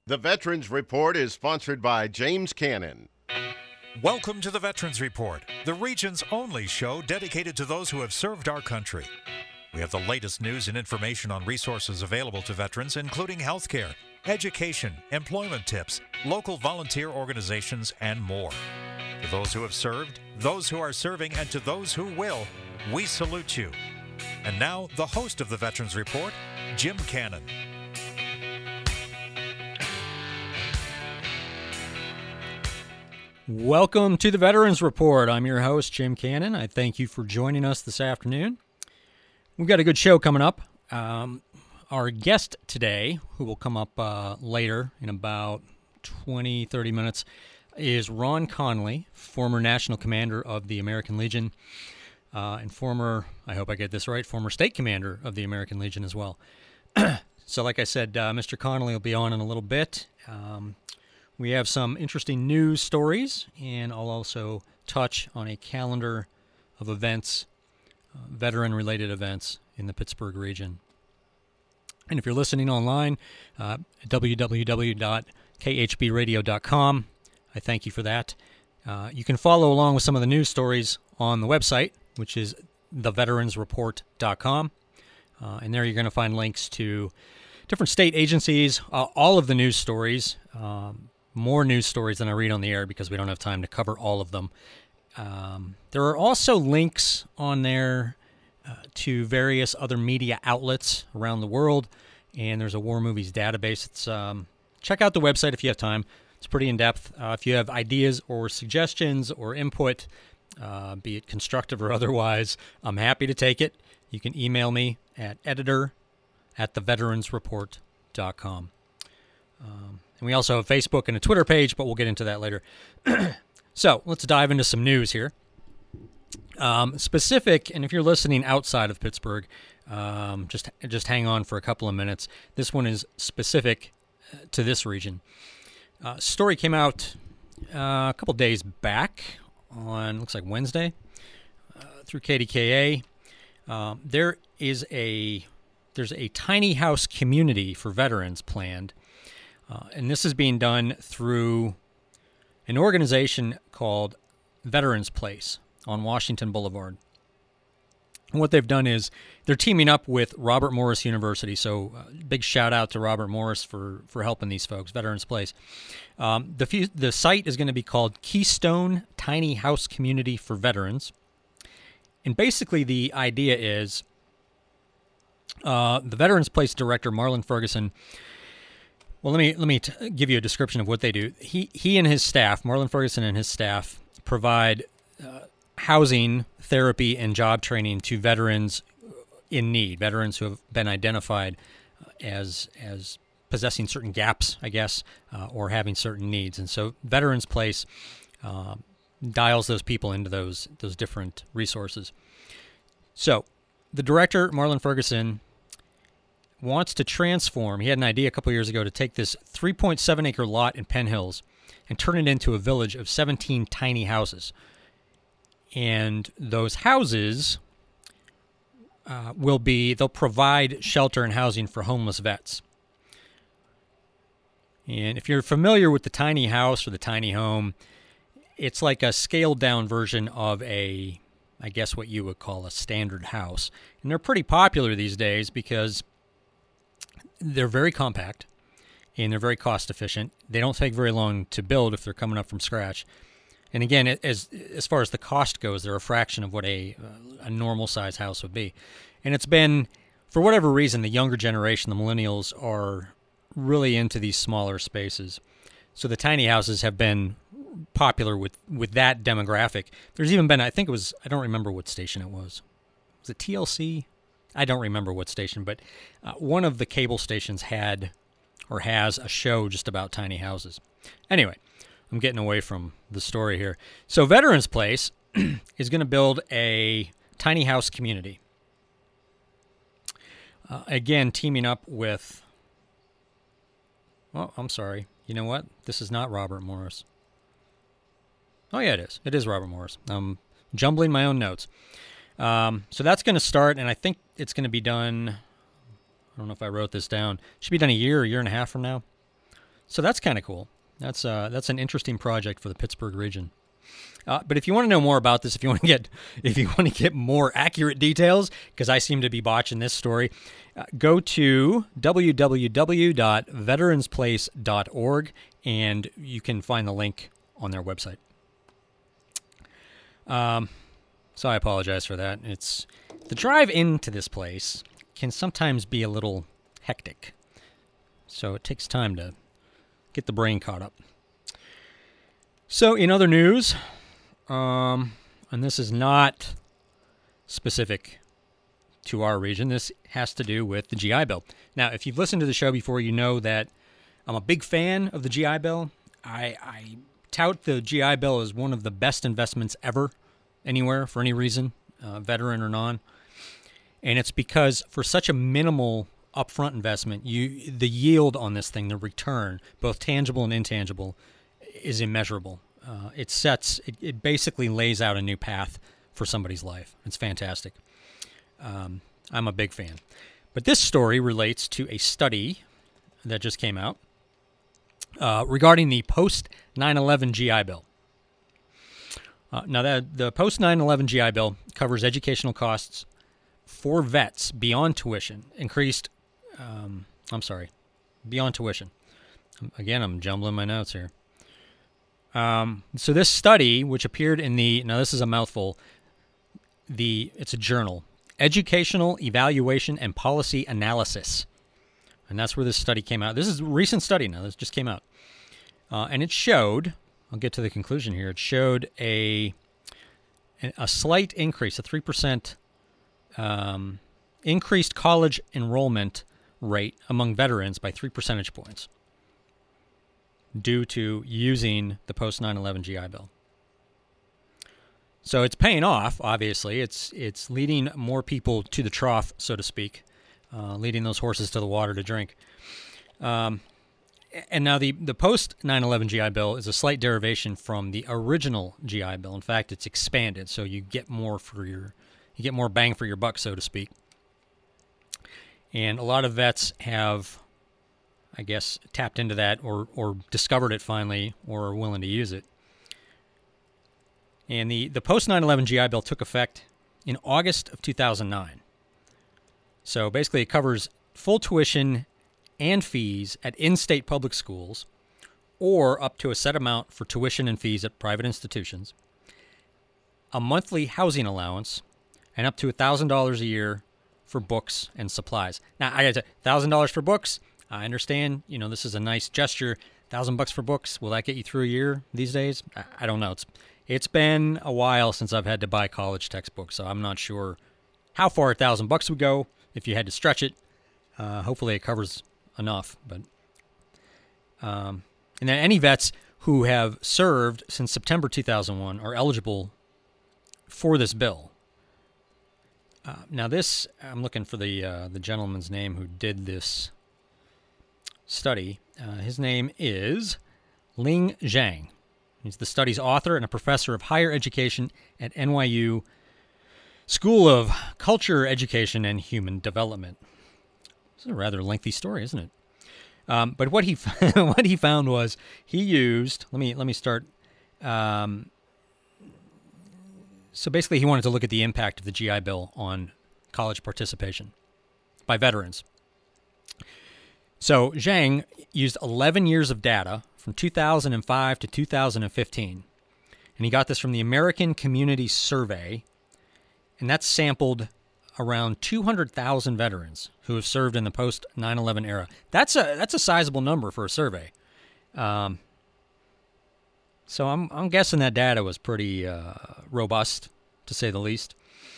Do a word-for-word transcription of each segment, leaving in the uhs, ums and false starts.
The Veterans Report is sponsored by James Cannon. Welcome to the Veterans Report, the region's only show dedicated to those who have served our country. We have the latest news and information on resources available to veterans, including healthcare, education, employment tips, local volunteer organizations, and more. To those who have served, those who are serving, and to those who will, we salute you. And now, the host of the Veterans Report, Jim Cannon. Welcome to the Veterans Report. I'm your host, Jim Cannon. I thank you for joining us this afternoon. We've got a good show coming up. Um, our guest today, who will come up uh, later in about twenty, thirty minutes, is Ron Conley, former National Commander of the American Legion, uh, and former, I hope I get this right, former State Commander of the American Legion as well. So like I said, uh, Mister Conley will be on in a little bit. Um, we have some interesting news stories, and I'll also touch on a calendar of events, uh, veteran-related events in the Pittsburgh region. And if you're listening online, uh, w w w dot k h b radio dot com, I thank you for that. Uh, you can follow along with some of the news stories on the website, which is the veterans report dot com. Uh, and there you're going to find links to different state agencies, uh, all of the news stories, um, more news stories than I read on the air because we don't have time to cover all of them. Um, there are also links on there uh, to various other media outlets around the world, and there's a war movies database. It's um, check out the website if you have time. It's pretty in-depth. Uh, if you have ideas or suggestions or input, uh, be it constructive or otherwise, I'm happy to take it. You can email me at editor at the veterans report dot com. Um, and we also have Facebook and a Twitter page, but we'll get into that later. So let's dive into some news here. Um, specific, and if you're listening outside of Pittsburgh, um, just just hang on for a couple of minutes. This one is specific to this region. Uh, story came out uh, a couple days back on, looks like Wednesday, uh, through K D K A. Um, there is a there's a tiny house community for veterans planned, uh, and this is being done through an organization called Veterans Place on Washington Boulevard. And what they've done is they're teaming up with Robert Morris University. So uh, big shout out to Robert Morris for, for helping these folks, Veterans Place. Um, the, few, the site is going to be called Keystone Tiny House Community for Veterans. And basically the idea is uh, the Veterans Place director, Marlon Ferguson. Well, let me let me t- give you a description of what they do. He he and his staff, Marlon Ferguson and his staff, provide uh, housing, therapy, and job training to veterans in need, veterans who have been identified as as possessing certain gaps, I guess, uh, or having certain needs. And so Veterans Place uh, dials those people into those those different resources. So the director, Marlon Ferguson, wants to transform. He had an idea a couple years ago to take this three point seven acre lot in Penn Hills and turn it into a village of seventeen tiny houses. And those houses uh, will be, they'll provide shelter and housing for homeless vets. And if you're familiar with the tiny house or the tiny home, it's like a scaled down version of a, I guess what you would call a standard house. And they're pretty popular these days because they're very compact and they're very cost efficient. They don't take very long to build if they're coming up from scratch. And again, as as far as the cost goes, they're a fraction of what a a normal size house would be. And it's been, for whatever reason, the younger generation, the millennials, are really into these smaller spaces. So the tiny houses have been popular with, with that demographic. There's even been, I think it was, I don't remember what station it was. Was it T L C? I don't remember what station, but uh, one of the cable stations had or has a show just about tiny houses. Anyway, I'm getting away from the story here. So Veterans Place is going to build a tiny house community. Uh, again, teaming up with, oh, I'm sorry. You know what? This is not Robert Morris. Oh, yeah, it is. It is Robert Morris. I'm jumbling my own notes. Um, so that's going to start, and I think it's going to be done, I don't know if I wrote this down. It should be done a year, a year and a half from now. So that's kind of cool. That's uh, that's an interesting project for the Pittsburgh region. Uh, but if you want to know more about this, if you want to get if you want to get more accurate details, because I seem to be botching this story, uh, go to w w w dot veterans place dot org and you can find the link on their website. Um, so I apologize for that. It's the drive into this place can sometimes be a little hectic, so it takes time to get the brain caught up. So in other news, um, and this is not specific to our region, this has to do with the G I Bill. Now, if you've listened to the show before, you know that I'm a big fan of the G I Bill. I, I tout the G I Bill as one of the best investments ever, anywhere, for any reason, uh, veteran or non. And it's because for such a minimal upfront investment, you the yield on this thing, the return, both tangible and intangible, is immeasurable. Uh, it sets, it, it basically lays out a new path for somebody's life. It's fantastic. Um, I'm a big fan. But this story relates to a study that just came out uh, regarding the post nine eleven G I Bill. Uh, now, that the post nine eleven G I Bill covers educational costs for vets beyond tuition, increased, um, I'm sorry, beyond tuition. Again, I'm jumbling my notes here. Um, so this study, which appeared in the, now this is a mouthful, the it's a journal, Educational Evaluation and Policy Analysis. And that's where this study came out. This is a recent study now. This just came out. Uh, and it showed, I'll get to the conclusion here, it showed a a slight increase, a three percent um, increased college enrollment rate among veterans by three percentage points due to using the post nine eleven G I Bill. So it's paying off, obviously. It's it's leading more people to the trough, so to speak, uh, leading those horses to the water to drink. Um, and now the, the post nine eleven G I Bill is a slight derivation from the original G I Bill. In fact, it's expanded, so you get more for your you get more bang for your buck, so to speak. And a lot of vets have, I guess, tapped into that or or discovered it finally or are willing to use it. And the, the post nine eleven G I Bill took effect in August of two thousand nine. So basically it covers full tuition and fees at in-state public schools or up to a set amount for tuition and fees at private institutions, a monthly housing allowance, and up to one thousand dollars a year for books and supplies. Now, I got to say, one thousand dollars for books, I understand, you know, this is a nice gesture. one thousand bucks for books, will that get you through a year these days? I, I don't know. It's It's been a while since I've had to buy college textbooks, so I'm not sure how far a thousand bucks would go if you had to stretch it. Uh, hopefully it covers enough. But um, and then any vets who have served since September two thousand one are eligible for this bill. Uh, now this, I'm looking for the uh, the gentleman's name who did this study. Uh, his name is Ling Zhang. He's the study's author and a professor of higher education at N Y U School of Culture, Education, and Human Development. This is a rather lengthy story, isn't it? Um, but what he what he found was he used. Let me let me start. Um, so basically, he wanted to look at the impact of the G I Bill on college participation by veterans. So Zhang used eleven years of data from two thousand five to two thousand fifteen. And he got this from the American Community Survey. And that's sampled around two hundred thousand veterans who have served in the post nine eleven era. That's a that's a sizable number for a survey. Um, so I'm I'm guessing that data was pretty uh, robust, to say the least.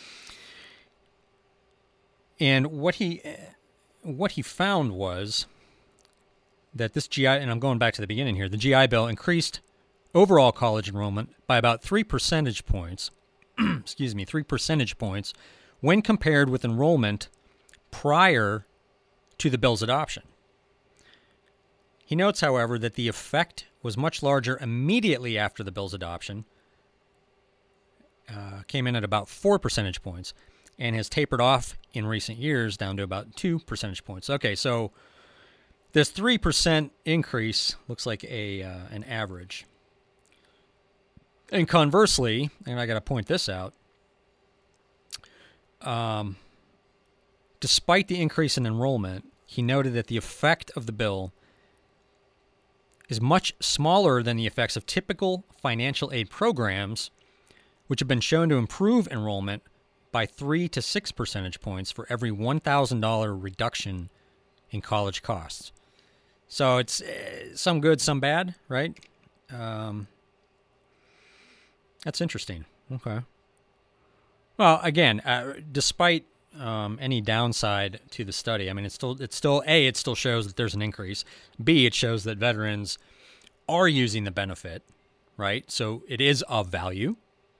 And what he what he found was that this G I, and I'm going back to the beginning here, the G I Bill increased overall college enrollment by about three percentage points, excuse me, three percentage points when compared with enrollment prior to the bill's adoption. He notes, however, that the effect was much larger immediately after the bill's adoption, uh, came in at about four percentage points, and has tapered off in recent years down to about two percentage points. Okay, so This three percent increase looks like a uh, an average. And conversely, and I got to point this out, um, despite the increase in enrollment, he noted that the effect of the bill is much smaller than the effects of typical financial aid programs, which have been shown to improve enrollment by three to six percentage points for every one thousand dollars reduction in college costs. So it's uh, some good, some bad, right? Um, that's interesting. Okay. Well, again, uh, despite um, any downside to the study, I mean, it's still, it's still A, it still shows that there's an increase. B, it shows that veterans are using the benefit, right? So it is of value.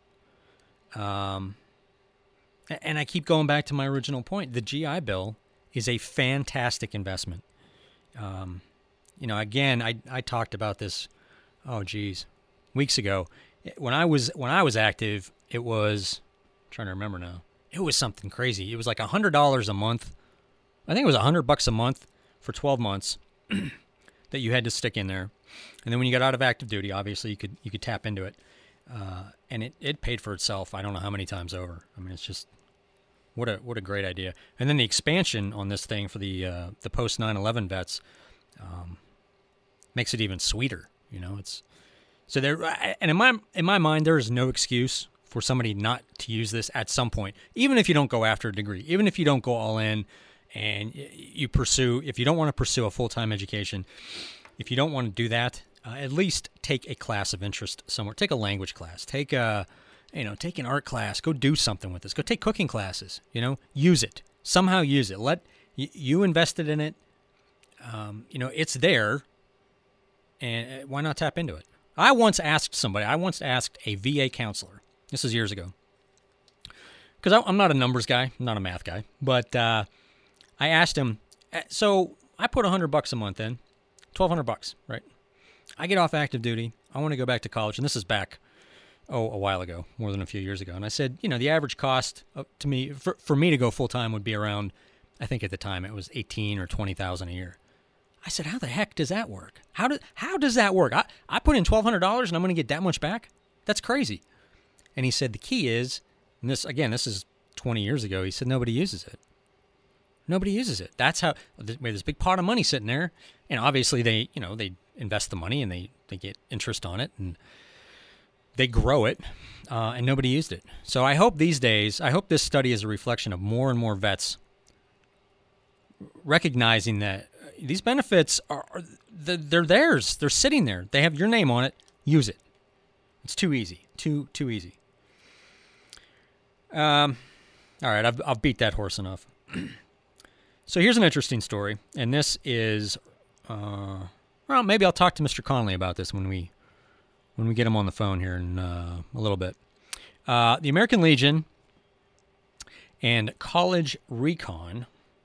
Um, and I keep going back to my original point. The G I Bill is a fantastic investment. Um, you know, again, I, I talked about this, oh geez, weeks ago. When I was when I was active, it was, I'm trying to remember now, it was something crazy. It was like one hundred dollars a month. I think it was one hundred bucks a month for twelve months that you had to stick in there. And then when you got out of active duty, obviously you could you could tap into it. Uh, and it, it paid for itself, I don't know how many times over. I mean, it's just, what a what a great idea. And then the expansion on this thing for the uh, the post nine eleven vets um, makes it even sweeter. You know, it's so there. And in my in my mind, there is no excuse for somebody not to use this at some point, even if you don't go after a degree, even if you don't go all in, and you pursue. If you don't want to pursue a full time education, if you don't want to do that, uh, at least take a class of interest somewhere. Take a language class. Take a You know, take an art class. Go do something with this. Go take cooking classes. You know, use it somehow. Use it. Let you, you invested in it. Um, you know, it's there, and why not tap into it? I once asked somebody. I once asked a V A counselor. This is years ago, because I'm not a numbers guy. I'm not a math guy. But uh, I asked him. So I put a hundred bucks a month in, twelve hundred bucks, right? I get off active duty. I want to go back to college, and this is back. Oh, a while ago, more than a few years ago. And I said, you know, the average cost to me, for, for me to go full-time would be around, I think at the time it was eighteen or twenty thousand a year. I said, how the heck does that work? How, do, how does that work? I, I put in twelve hundred dollars and I'm going to get that much back? That's crazy. And he said, the key is, and this, again, this is twenty years ago, he said, nobody uses it. Nobody uses it. That's how, we have this big pot of money sitting there. And obviously they, you know, they invest the money and they, they get interest on it. And they grow it, uh, and nobody used it. So I hope these days, I hope this study is a reflection of more and more vets recognizing that these benefits are, are they're theirs. They're sitting there. They have your name on it. Use it. It's too easy. Too too easy. Um, all right, I've I've beat that horse enough. So here's an interesting story, and this is, uh, well, maybe I'll talk to Mister Connolly about this when we. when we get him on the phone here in uh, a little bit. Uh, the American Legion and College Recon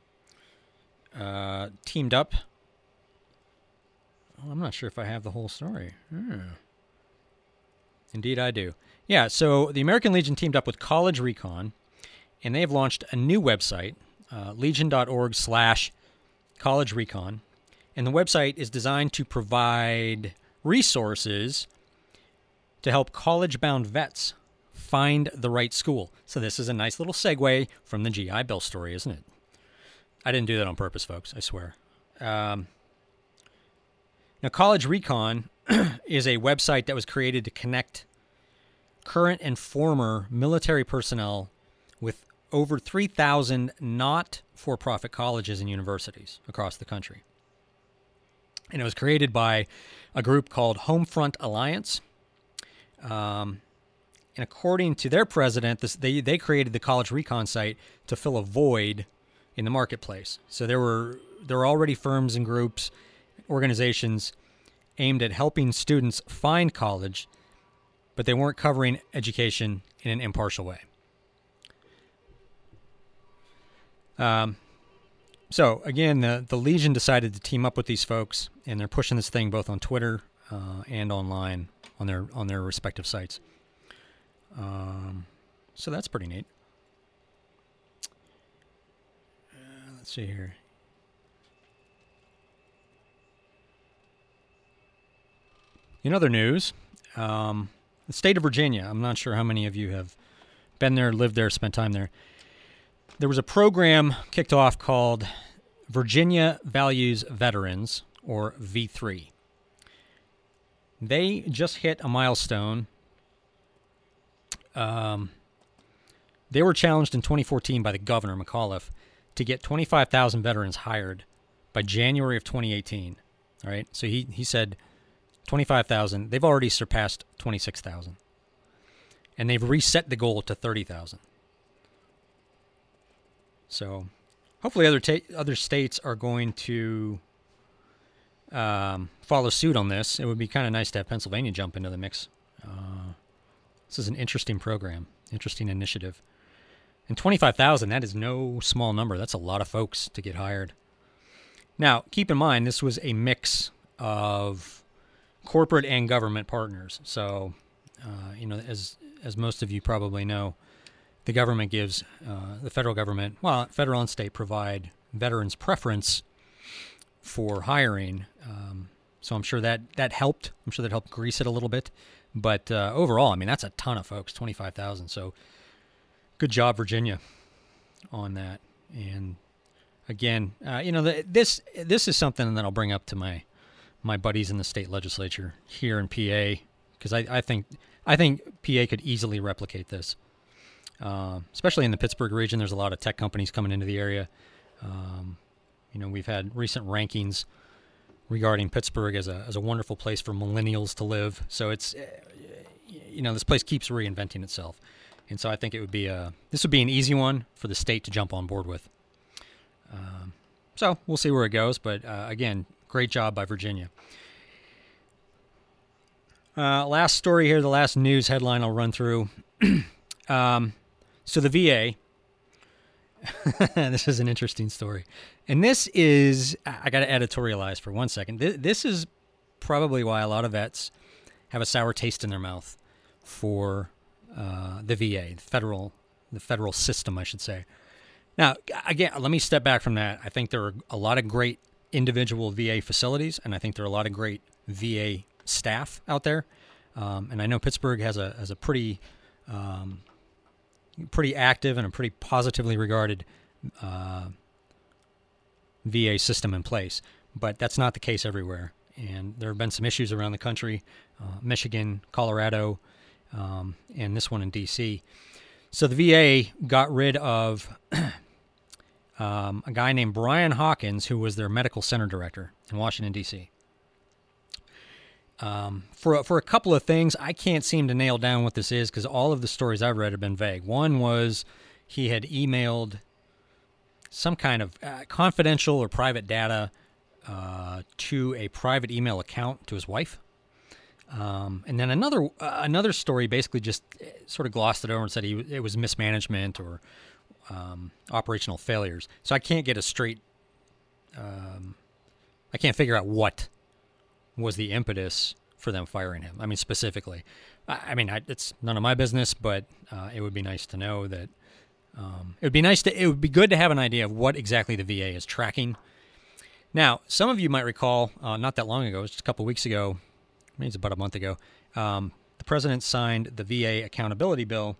uh, teamed up. Well, I'm not sure if I have the whole story. Hmm. Indeed, I do. Yeah, so the American Legion teamed up with College Recon, and they have launched a new website, uh, legion.org slash College Recon. And the website is designed to provide resources to help college-bound vets find the right school. So this is a nice little segue from the G I Bill story, isn't it? I didn't do that on purpose, folks, I swear. Um, now, College Recon is a website that was created to connect current and former military personnel with over three thousand not-for-profit colleges and universities across the country. And it was created by a group called Homefront Alliance. Um, and according to their president, this, they, they created the College Recon site to fill a void in the marketplace. So there were there were already firms and groups, organizations aimed at helping students find college, but they weren't covering education in an impartial way. Um, so again, the, the Legion decided to team up with these folks, and they're pushing this thing both on Twitter uh, and online on their on their respective sites. Um, so that's pretty neat. Uh, let's see here. In other news, um, the state of Virginia, I'm not sure how many of you have been there, lived there, spent time there. There was a program kicked off called Virginia Values Veterans, or V three. They just hit a milestone. Um, they were challenged in twenty fourteen by the governor, McAuliffe, to get twenty-five thousand veterans hired by January of twenty eighteen. All right, so he, he said twenty-five thousand. They've already surpassed twenty-six thousand. And they've reset the goal to thirty thousand. So hopefully other ta- other states are going to um, follow suit on this. It would be kind of nice to have Pennsylvania jump into the mix. Uh, this is an interesting program, interesting initiative. And twenty-five thousand, that is no small number. That's a lot of folks to get hired. Now, keep in mind, this was a mix of corporate and government partners. So, uh, you know, as as most of you probably know, the government gives, uh, the federal government, well, federal and state provide veterans preference for hiring. Um, so I'm sure that, that helped. I'm sure that helped grease it a little bit. But uh, overall, I mean, that's a ton of folks, twenty-five thousand. So good job, Virginia, on that. And again, uh, you know, the, this this is something that I'll bring up to my my buddies in the state legislature here in P A, because I, I think I think P A could easily replicate this. Uh, especially in the Pittsburgh region, there's a lot of tech companies coming into the area. Um, you know, we've had recent rankings regarding Pittsburgh as a as a wonderful place for millennials to live. So it's, you know, this place keeps reinventing itself, and so I think it would be a this would be an easy one for the state to jump on board with. Um, so we'll see where it goes, but uh, again, great job by Virginia. Uh, last story here, the last news headline I'll run through. um, so the V A, this is an interesting story. And this is, I got to editorialize for one second. This, this is probably why a lot of vets have a sour taste in their mouth for uh, the V A, the federal, the federal system, I should say. Now, again, let me step back from that. I think there are a lot of great individual V A facilities, and I think there are a lot of great V A staff out there. Um, and I know Pittsburgh has a has a pretty um, pretty active and a pretty positively regarded uh, V A system in place. But that's not the case everywhere. And there have been some issues around the country, uh, Michigan, Colorado, um, and this one in D C. So the V A got rid of um, a guy named Brian Hawkins, who was their medical center director in Washington, D C Um, for, for a couple of things, I can't seem to nail down what this is because all of the stories I've read have been vague. One was he had emailed some kind of uh, confidential or private data uh, to a private email account to his wife. Um, and then another uh, another story basically just sort of glossed it over and said he, it was mismanagement or um, operational failures. So I can't get a straight, um, I can't figure out what was the impetus for them firing him. I mean, specifically. I, I mean, I, it's none of my business, but uh, it would be nice to know that, um, it would be nice to, it would be good to have an idea of what exactly the V A is tracking. Now, some of you might recall, uh, not that long ago, just a couple weeks ago, maybe it's about a month ago, um, the president signed the V A accountability bill,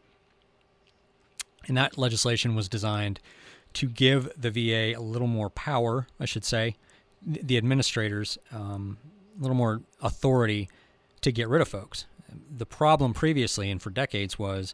and that legislation was designed to give the V A a little more power, I should say, the administrators, um, a little more authority to get rid of folks. The problem previously and for decades was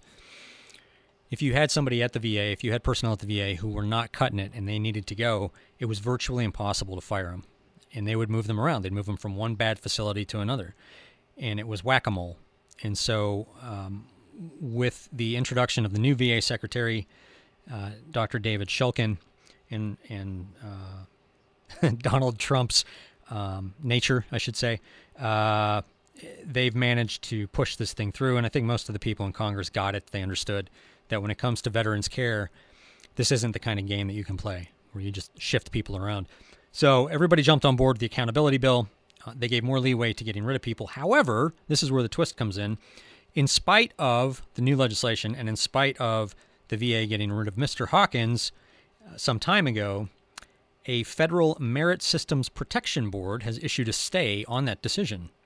if you had somebody at the V A, if you had personnel at the V A who were not cutting it and they needed to go, it was virtually impossible to fire them. And they would move them around. They'd move them from one bad facility to another. And it was whack-a-mole. And so um, with the introduction of the new V A secretary, uh, Doctor David Shulkin, and, and uh, Donald Trump's um, nature, I should say, uh, they've managed to push this thing through. And I think most of the people in Congress got it. They understood that when it comes to veterans care, this isn't the kind of game that you can play where you just shift people around. So everybody jumped on board with the accountability bill. Uh, they gave more leeway to getting rid of people. However, this is where the twist comes in. In spite of the new legislation and in spite of the V A getting rid of Mister Hawkins uh, some time ago, a federal Merit Systems Protection Board has issued a stay on that decision.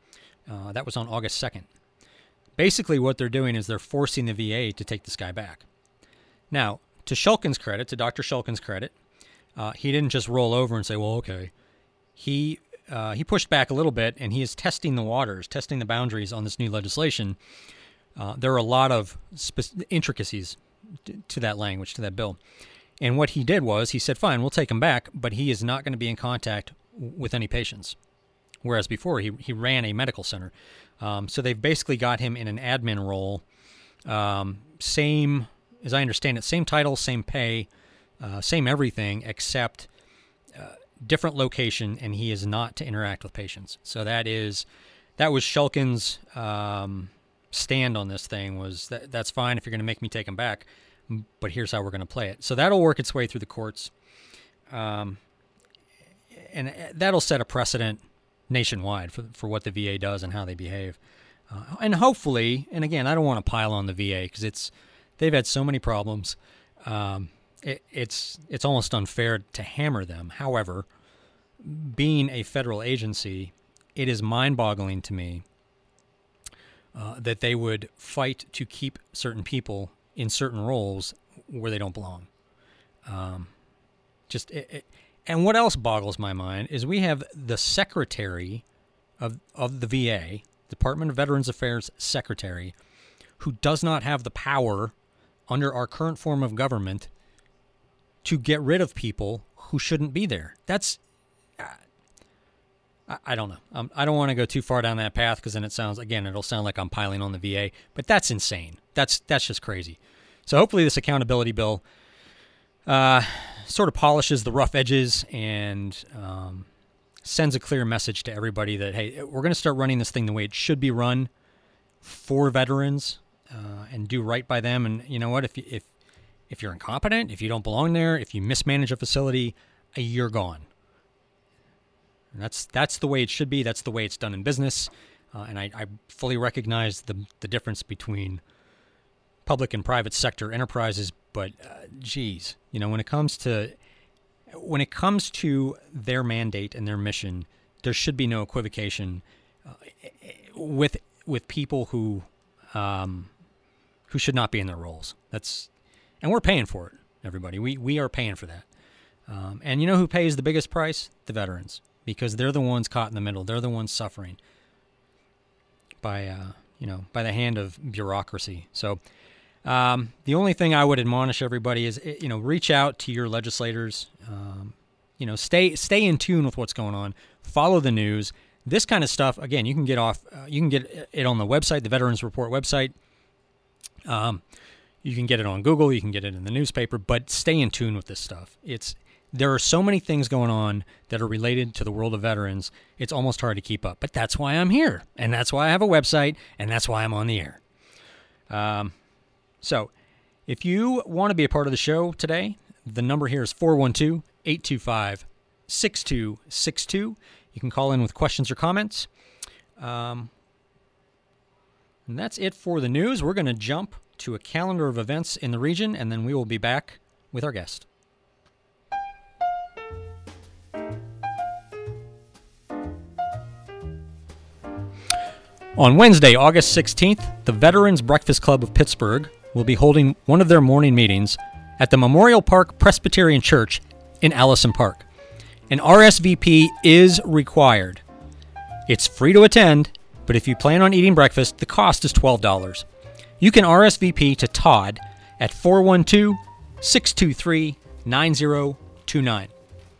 Uh, that was on August second. Basically, what they're doing is they're forcing the V A to take this guy back. Now, to Shulkin's credit, to Doctor Shulkin's credit, uh, he didn't just roll over and say, well, okay. He uh, he pushed back a little bit, and he is testing the waters, testing the boundaries on this new legislation. Uh, there are a lot of spe- intricacies t- to that language, to that bill. And what he did was he said, fine, we'll take him back, but he is not going to be in contact w- with any patients. Whereas before, he, he ran a medical center. Um, so they've basically got him in an admin role. Um, same, as I understand it, same title, same pay, uh, same everything, except uh, different location, and he is not to interact with patients. So that is, that was Shulkin's um, stand on this thing, was that that's fine if you're going to make me take him back, but here's how we're going to play it. So that'll work its way through the courts. Um, and that'll set a precedent nationwide for for what the V A does and how they behave. Uh, and hopefully, and again, I don't want to pile on the V A because it's they've had so many problems. Um, it, it's it's almost unfair to hammer them. However, being a federal agency, it is mind-boggling to me uh, that they would fight to keep certain people in certain roles where they don't belong. Um, just it, it, and what else boggles my mind is we have the secretary of of the V A, Department of Veterans Affairs secretary, who does not have the power under our current form of government to get rid of people who shouldn't be there. That's uh, I, I don't know. Um, I don't want to go too far down that path because then it sounds again it'll sound like I'm piling on the V A, but that's insane. That's that's just crazy. So hopefully this accountability bill uh, sort of polishes the rough edges and um, sends a clear message to everybody that, hey, we're going to start running this thing the way it should be run for veterans uh, and do right by them. And you know what? If, if, if you're incompetent, if you don't belong there, if you mismanage a facility, you're gone. And that's that's the way it should be. That's the way it's done in business. Uh, and I, I fully recognize the the difference between public and private sector enterprises, but uh, geez, you know, when it comes to when it comes to their mandate and their mission, there should be no equivocation uh, with with people who um, who should not be in their roles. That's and we're paying for it, everybody. We we are paying for that. Um, and you know who pays the biggest price? The veterans, because they're the ones caught in the middle. They're the ones suffering by uh, you know by the hand of bureaucracy. So. Um, the only thing I would admonish everybody is, you know, reach out to your legislators. Um, you know, stay stay in tune with what's going on. Follow the news. This kind of stuff, again, you can get off. Uh, you can get it on the website, the Veterans Report website. Um, you can get it on Google. You can get it in the newspaper. But stay in tune with this stuff. It's there are so many things going on that are related to the world of veterans. It's almost hard to keep up. But that's why I'm here, and that's why I have a website, and that's why I'm on the air. Um. So, if you want to be a part of the show today, the number here is four one two, eight two five, six two six two. You can call in with questions or comments. Um, and that's it for the news. We're going to jump to a calendar of events in the region, and then we will be back with our guest. On Wednesday, August sixteenth, the Veterans Breakfast Club of Pittsburgh will be holding one of their morning meetings at the Memorial Park Presbyterian Church in Allison Park. An R S V P is required. It's free to attend, but if you plan on eating breakfast, the cost is twelve dollars. You can R S V P to Todd at four one two, six two three, nine zero two nine.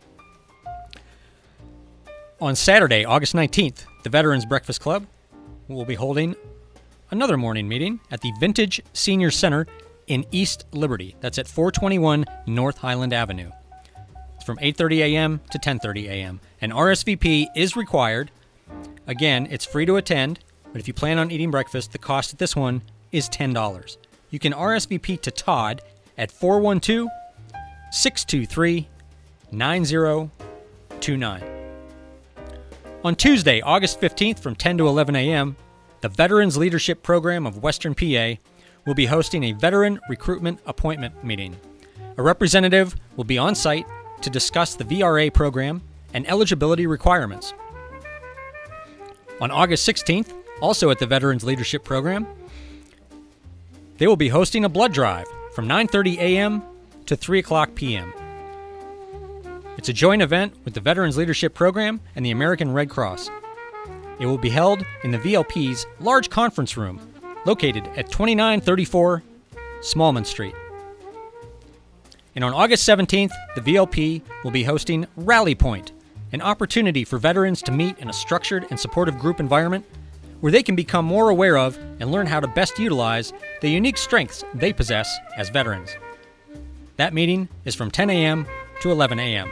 On Saturday, August nineteenth, the Veterans Breakfast Club will be holding another morning meeting at the Vintage Senior Center in East Liberty. That's at four twenty-one North Highland Avenue. It's from eight thirty a.m. to ten thirty a.m. An R S V P is required. Again, it's free to attend, but if you plan on eating breakfast, the cost at this one is ten dollars. You can R S V P to Todd at four one two, six two three, nine zero two nine. On Tuesday, August fifteenth from ten to eleven a.m., the Veterans Leadership Program of Western P A will be hosting a veteran recruitment appointment meeting. A representative will be on site to discuss the V R A program and eligibility requirements. On August sixteenth, Also at the Veterans Leadership Program, they will be hosting a blood drive from nine thirty a.m. to three o'clock p.m. It's a joint event with the Veterans Leadership Program and the American Red Cross. It will be held in the V L P's large conference room located at twenty-nine thirty-four Smallman Street. And on August seventeenth, the V L P will be hosting Rally Point, an opportunity for veterans to meet in a structured and supportive group environment where they can become more aware of and learn how to best utilize the unique strengths they possess as veterans. That meeting is from ten a.m. to eleven a.m.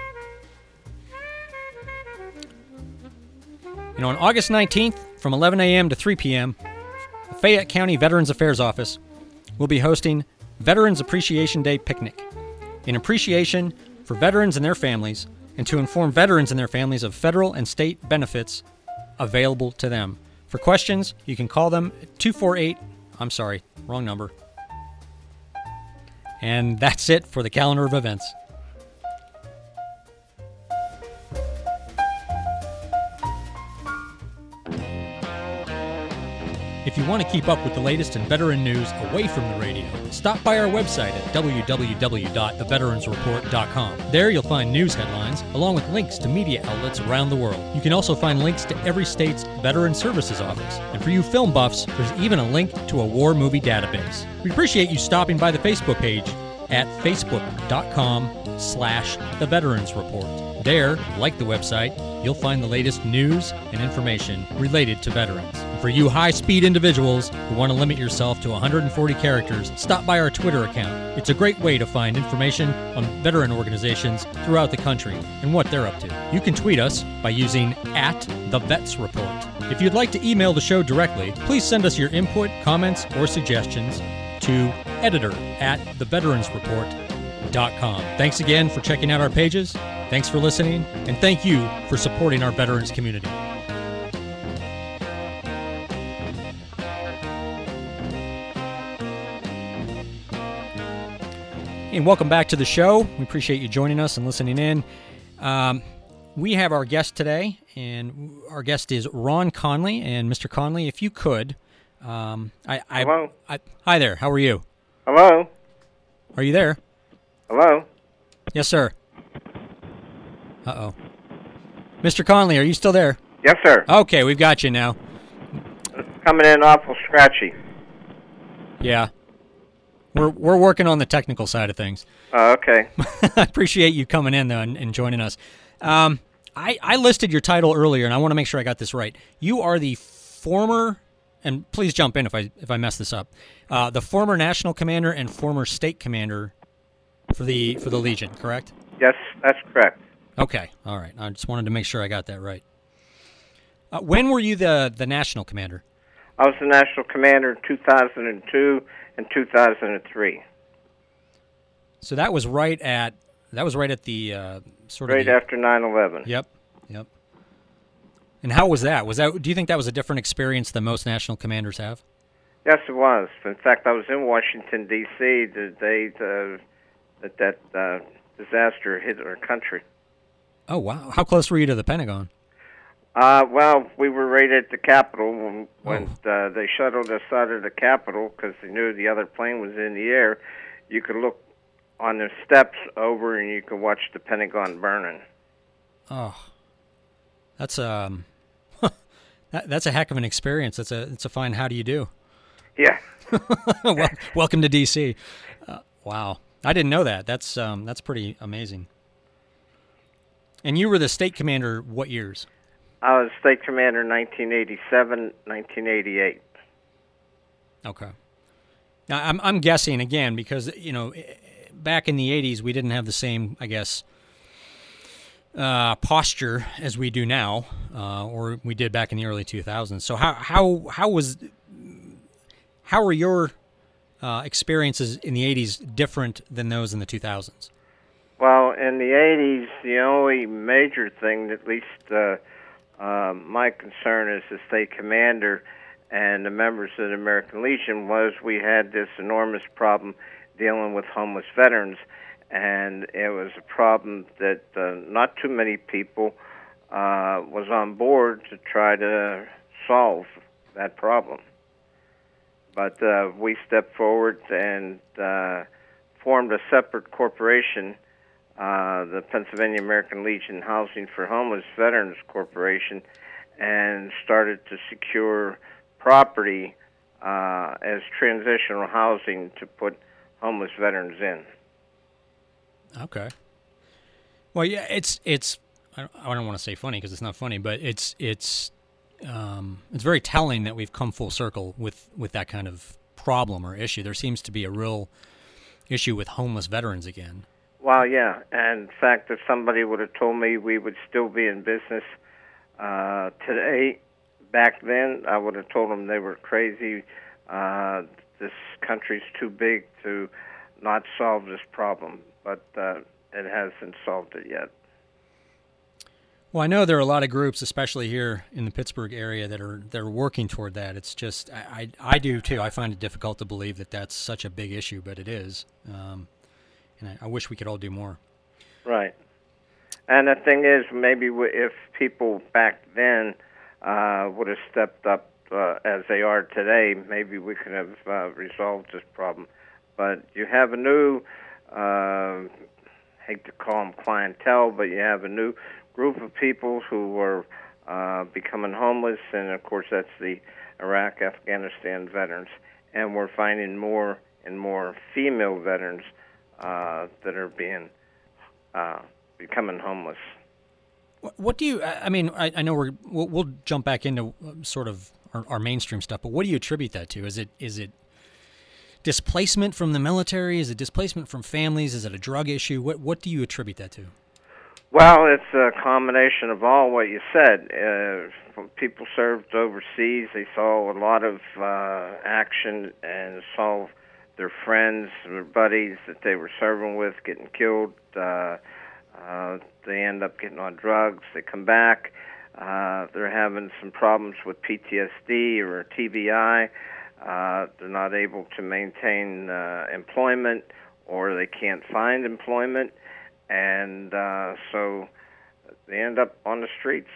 And on August nineteenth, from eleven a.m. to three p.m., the Fayette County Veterans Affairs Office will be hosting Veterans Appreciation Day Picnic, in appreciation for veterans and their families, and to inform veterans and their families of federal and state benefits available to them. For questions, you can call them at two four eight, I'm sorry, wrong number. And that's it for the calendar of events. If you want to keep up with the latest in veteran news away from the radio, stop by our website at w w w dot the veterans report dot com. There you'll find news headlines, along with links to media outlets around the world. You can also find links to every state's Veteran Services Office. And for you film buffs, there's even a link to a war movie database. We appreciate you stopping by the Facebook page at facebook dot com slash the veterans report. There, like the website, you'll find the latest news and information related to veterans. And for you high-speed individuals who want to limit yourself to one hundred forty characters, stop by our Twitter account. It's a great way to find information on veteran organizations throughout the country and what they're up to. You can tweet us by using at the vets report. If you'd like to email the show directly, please send us your input, comments, or suggestions to editor at the veterans report dot com. Thanks again for checking out our pages. Thanks for listening, and thank you for supporting our veterans community. And welcome back to the show. We appreciate you joining us and listening in. Um, we have our guest today, and our guest is Ron Conley. And Mister Conley, if you could, um, I, I, Hello. I, hi there. How are you? Hello. Are you there? Hello. Yes, sir. Uh-oh. Mister Conley, are you still there? Yes, sir. Okay, we've got you now. It's coming in awful scratchy. Yeah. We're we're working on the technical side of things. Oh, okay. I appreciate you coming in, though, and, and joining us. Um, I, I listed your title earlier, and I want to make sure I got this right. You are the former, and please jump in if I if I mess this up, uh, the former national commander and former state commander for the for the Legion, correct? Yes, that's correct. Okay, all right. I just wanted to make sure I got that right. Uh, when were you the, the national commander? I was the national commander in two thousand two and two thousand three. So that was right at that was right at the uh, sort right of the, after nine eleven. Yep, yep. And how was that? Was that? Do you think that was a different experience than most national commanders have? Yes, it was. In fact, I was in Washington D C the day the, that that uh, disaster hit our country. Oh wow! How close were you to the Pentagon? Uh, well, we were right at the Capitol when, when Oh. uh, they shuttled us out of the Capitol because they knew the other plane was in the air. You could look on the steps over and you could watch the Pentagon burning. Oh, that's um, that, that's a heck of an experience. That's a it's a fine. How do you do? Yeah. well, welcome to D C. Uh, wow, I didn't know that. That's um, that's pretty amazing. And you were the state commander what years? I was state commander in nineteen eighty-seven, nineteen eighty-eight. Okay. Now, I'm I'm guessing, again, because, you know, back in the eighties, we didn't have the same, I guess, uh, posture as we do now, uh, or we did back in the early two thousands. So how how how was how were your uh, experiences in the eighties different than those in the two thousands? Well, in the eighties, the only major thing, at least uh, uh, my concern as the state commander and the members of the American Legion, was we had this enormous problem dealing with homeless veterans, and it was a problem that uh, not too many people uh, was on board to try to solve. that problem. But uh, we stepped forward and uh, formed a separate corporation, uh, the Pennsylvania American Legion Housing for Homeless Veterans Corporation, and started to secure property uh, as transitional housing to put homeless veterans in. Okay. Well, yeah, it's it's. I don't, I don't want to say funny because it's not funny, but it's it's um, it's very telling that we've come full circle with, with that kind of problem or issue. There seems to be a real issue with homeless veterans again. Well, yeah, and in fact, if somebody would have told me we would still be in business uh, today, back then, I would have told them they were crazy. Uh, this country's too big to not solve this problem, but uh, it hasn't solved it yet. Well, I know there are a lot of groups, especially here in the Pittsburgh area, that are that are working toward that. It's just, I, I, I do too. I find it difficult to believe that that's such a big issue, but it is. Um, and I, I wish we could all do more. Right. And the thing is, maybe if people back then uh, would have stepped up uh, as they are today, maybe we could have uh, resolved this problem. But you have a new, uh, hate to call them clientele, but you have a new group of people who are uh, becoming homeless, and of course that's the Iraq, Afghanistan veterans. And we're finding more and more female veterans uh, that are being uh, becoming homeless. What do you? I mean, I, I know we're we'll, we'll jump back into sort of our, our mainstream stuff, but what do you attribute that to? Is it is it displacement from the military? Is it displacement from families? Is it a drug issue? What what do you attribute that to? Well, it's a combination of all what you said. Uh, when people served overseas, they saw a lot of uh, action and saw their friends, their buddies that they were serving with getting killed. Uh, uh, they end up getting on drugs. They come back. Uh, they're having some problems with P T S D or T B I. Uh, they're not able to maintain uh, employment, or they can't find employment. And uh, so they end up on the streets.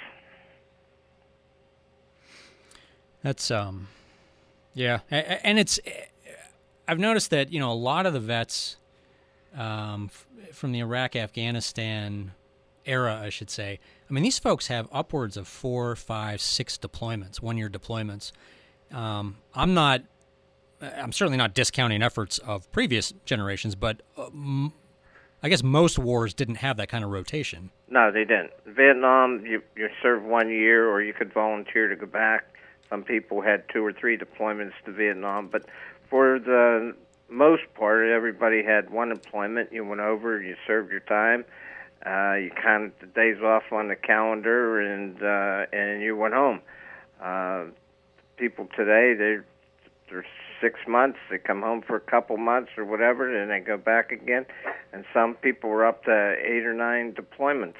That's um, yeah, and it's. I've noticed that you know a lot of the vets um, from the Iraq, Afghanistan era, I should say. I mean, these folks have upwards of four, five, six deployments, one-year deployments. Um, I'm not. I'm certainly not discounting efforts of previous generations, but. Um, I guess most wars didn't have that kind of rotation. No, they didn't. Vietnam, you you served one year, or you could volunteer to go back. Some people had two or three deployments to Vietnam, but for the most part, everybody had one deployment. You went over, you served your time, uh, you counted the days off on the calendar, and uh, and you went home. Uh, people today, they're they're six months, they come home for a couple months or whatever, and they go back again. And some people were up to eight or nine deployments.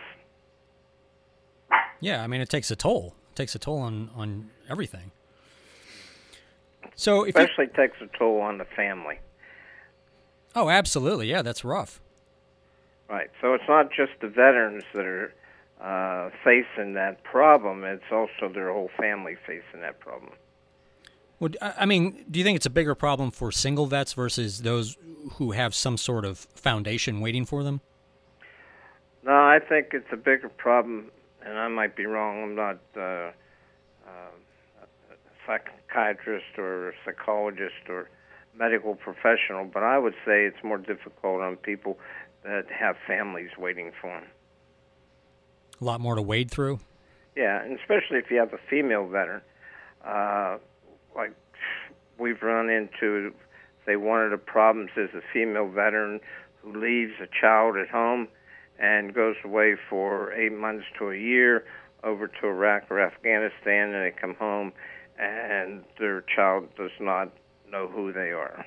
Yeah, I mean, it takes a toll. It takes a toll on, on everything. So, if Especially you... takes a toll on the family. Oh, absolutely. Yeah, that's rough. Right. So it's not just the veterans that are uh, facing that problem. It's also their whole family facing that problem. Well, I mean, do you think it's a bigger problem for single vets versus those who have some sort of foundation waiting for them? No, I think it's a bigger problem, and I might be wrong. I'm not uh, uh, a psychiatrist or a psychologist or medical professional, but I would say it's more difficult on people that have families waiting for them. A lot more to wade through? Yeah, and especially if you have a female veteran. Uh, like we've run into, say, one of the problems is a female veteran who leaves a child at home and goes away for eight months to a year over to Iraq or Afghanistan, and they come home and their child does not know who they are.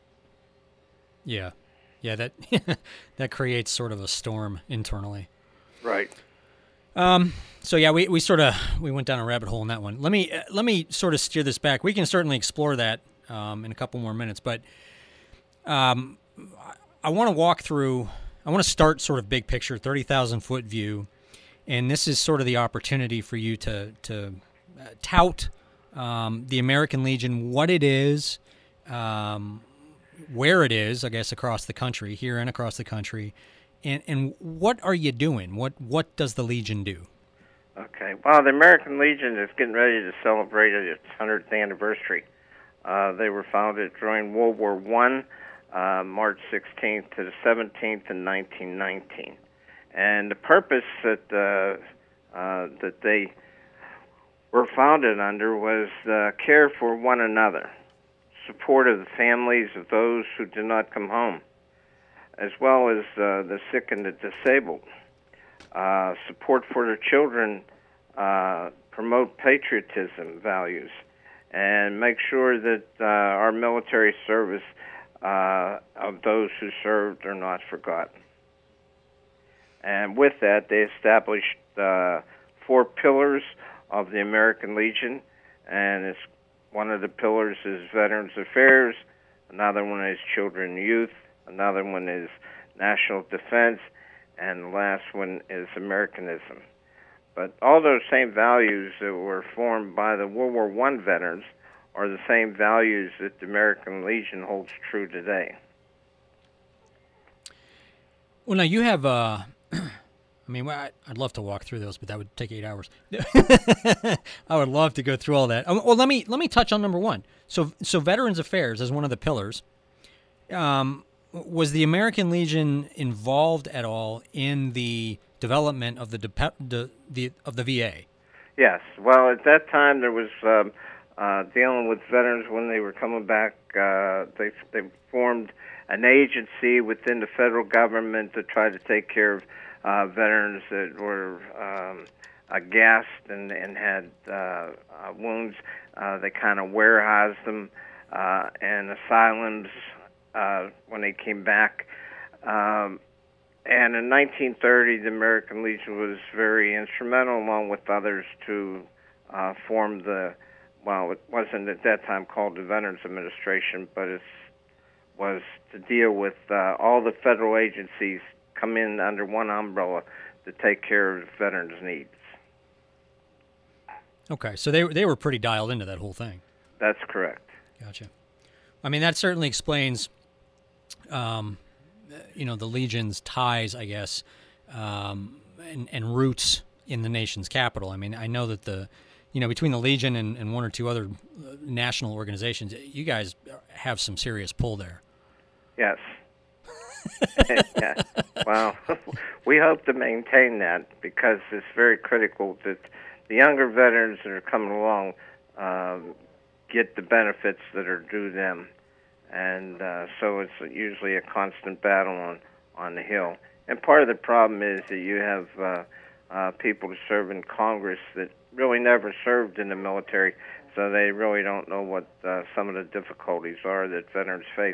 Yeah. Yeah, that that creates sort of a storm internally. Right. Um, so yeah, we, we sort of we went down a rabbit hole in that one. Let me uh, let me sort of steer this back. We can certainly explore that um, in a couple more minutes, but um, I, I want to walk through. I want to start sort of big picture, thirty thousand foot view, and this is sort of the opportunity for you to to uh, tout um, the American Legion, what it is, um, where it is, I guess, across the country, here and across the country, and, and what are you doing? What what does the Legion do? Okay. Well, the American Legion is getting ready to celebrate its one hundredth anniversary. Uh, they were founded during World War One, uh, March sixteenth to the seventeenth in nineteen nineteen. And the purpose that uh, uh, that they were founded under was uh, care for one another, support of the families of those who did not come home, as well as uh, the sick and the disabled. Uh, support for their children, uh, promote patriotism values, and make sure that uh, our military service uh, of those who served are not forgotten. And with that, they established uh, four pillars of the American Legion, and it's, one of the pillars is Veterans Affairs, another one is Children and Youth, another one is National Defense, and the last one is Americanism. But all those same values that were formed by the World War One veterans are the same values that the American Legion holds true today. Well, now you have, uh, I mean, I'd love to walk through those, but that would take eight hours. I would love to go through all that. Well, let me let me touch on number one. So, so Veterans Affairs as one of the pillars. Um, Was the American Legion involved at all in the development of the de- de- the of the V A? Yes. Well, at that time there was um, uh, dealing with veterans when they were coming back. Uh, they they formed an agency within the federal government to try to take care of uh, veterans that were um, aghast and and had uh, uh, wounds. Uh, they kind of warehoused them uh, in asylums. Uh, when they came back. Um, and in nineteen thirty, the American Legion was very instrumental, along with others, to uh, form the, well, it wasn't at that time called the Veterans Administration, but it was to deal with uh, all the federal agencies come in under one umbrella to take care of veterans' needs. Okay, so they, they were pretty dialed into that whole thing. That's correct. Gotcha. I mean, that certainly explains Um, you know, the Legion's ties, I guess, um, and, and roots in the nation's capital. I mean, I know that the, you know, between the Legion and, and one or two other national organizations, you guys have some serious pull there. Yes. Yeah. Well, we hope to maintain that because it's very critical that the younger veterans that are coming along um, get the benefits that are due them. And uh, so it's usually a constant battle on, on the Hill. And part of the problem is that you have uh, uh, people who serve in Congress that really never served in the military, so they really don't know what uh, some of the difficulties are that veterans face.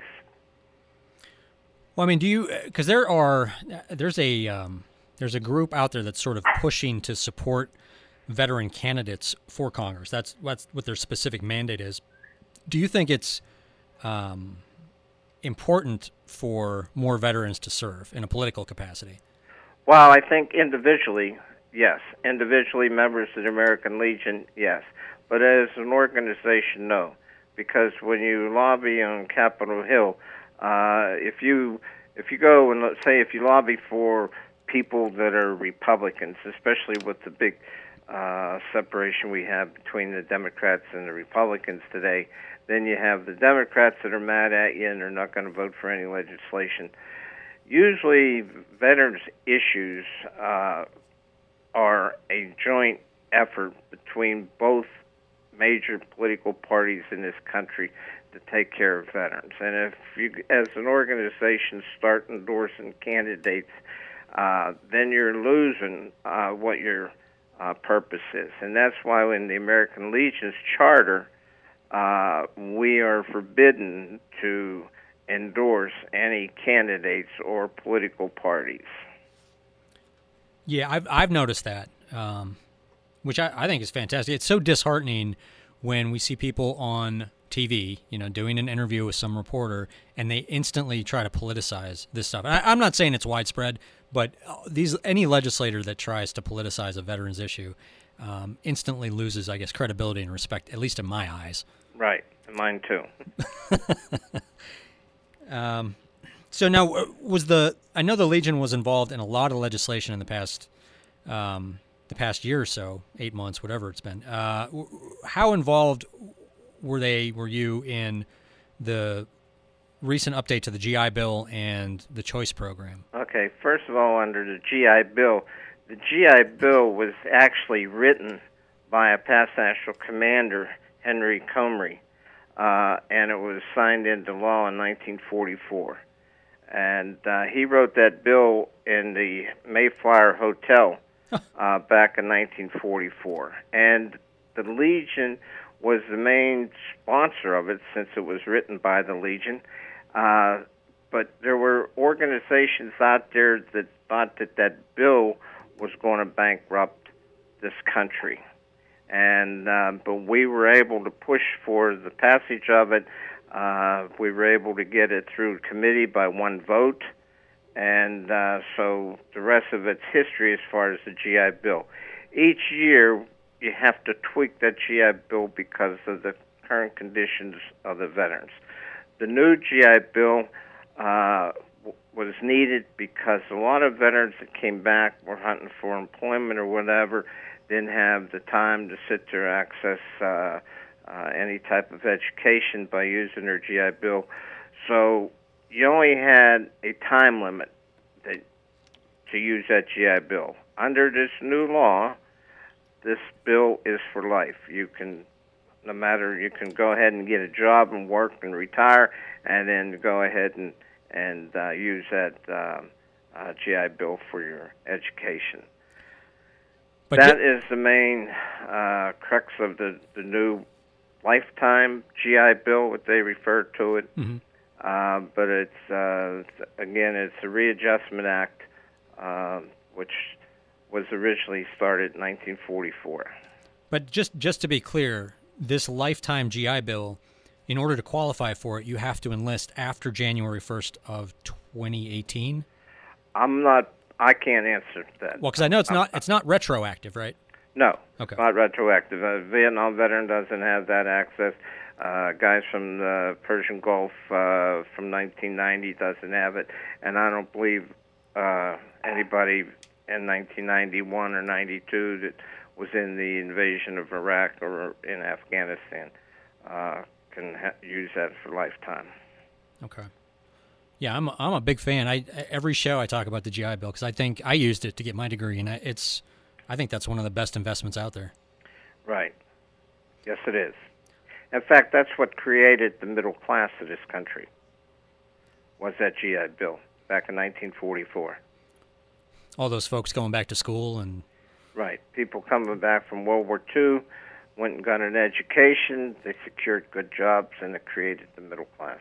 Well, I mean, do you, because there are, there's a, um, there's a group out there that's sort of pushing to support veteran candidates for Congress. That's, that's what their specific mandate is. Do you think it's Um, important for more veterans to serve in a political capacity? Well, I think individually, yes. Individually, members of the American Legion, yes. But as an organization, no. Because when you lobby on Capitol Hill, uh, if you if you go and let's say if you lobby for people that are Republicans, especially with the big uh, separation we have between the Democrats and the Republicans today, then you have the Democrats that are mad at you and they're not going to vote for any legislation. Usually, veterans' issues uh, are a joint effort between both major political parties in this country to take care of veterans. And if you, as an organization, start endorsing candidates, uh, then you're losing uh, what your uh, purpose is. And that's why in the American Legion's charter, Uh, we are forbidden to endorse any candidates or political parties. Yeah, I've I've noticed that, um, which I, I think is fantastic. It's so disheartening when we see people on T V, you know, doing an interview with some reporter, and they instantly try to politicize this stuff. I, I'm not saying it's widespread, but these any legislator that tries to politicize a veterans issue, um, instantly loses, I guess, credibility and respect, at least in my eyes. Right, mine too. um, so now, was the I know the Legion was involved in a lot of legislation in the past, um, the past year or so, eight months, whatever it's been. Uh, how involved were they? Were you in the recent update to the G I Bill and the Choice Program? Okay, first of all, under the G I Bill, the G I Bill was actually written by a past national commander, Henry Comrie, uh, and it was signed into law in nineteen forty-four. And uh, he wrote that bill in the Mayflower Hotel uh, back in nineteen forty-four. And the Legion was the main sponsor of it since it was written by the Legion. Uh, but there were organizations out there that thought that that bill was going to bankrupt this country. And uh, but we were able to push for the passage of it. Uh, we were able to get it through committee by one vote. And uh, so the rest of it's history as far as the G I Bill. Each year, you have to tweak that G I Bill because of the current conditions of the veterans. The new G I Bill uh, w- was needed because a lot of veterans that came back were hunting for employment or whatever, didn't have the time to sit there and access uh, uh, any type of education by using their G I Bill. So you only had a time limit that, to use that G I Bill. Under this new law, this bill is for life. You can, no matter, you can go ahead and get a job and work and retire, and then go ahead and and uh, use that um, uh, G I Bill for your education. But that di- is the main uh, crux of the, the new lifetime G I Bill, what they refer to it. Mm-hmm. Uh, but it's, uh, again, it's a Readjustment Act, uh, which was originally started in nineteen forty-four. But just just to be clear, this lifetime G I Bill, in order to qualify for it, you have to enlist after January first of twenty eighteen. I'm not. I can't answer that. Well, because I know it's not it's not retroactive, right? No, Okay. not retroactive. A Vietnam veteran doesn't have that access. Uh, guys from the Persian Gulf uh, from nineteen ninety doesn't have it, and I don't believe uh, anybody in nineteen ninety-one or ninety-two that was in the invasion of Iraq or in Afghanistan uh, can ha- use that for lifetime. Okay. Yeah, I'm a, I'm a big fan. I every show I talk about the G I Bill because I think I used it to get my degree, and I, it's I think that's one of the best investments out there. Right. Yes, it is. In fact, that's what created the middle class of this country, was that G I Bill back in nineteen forty-four. All those folks going back to school and... Right. People coming back from World War Two went and got an education, they secured good jobs, and it created the middle class.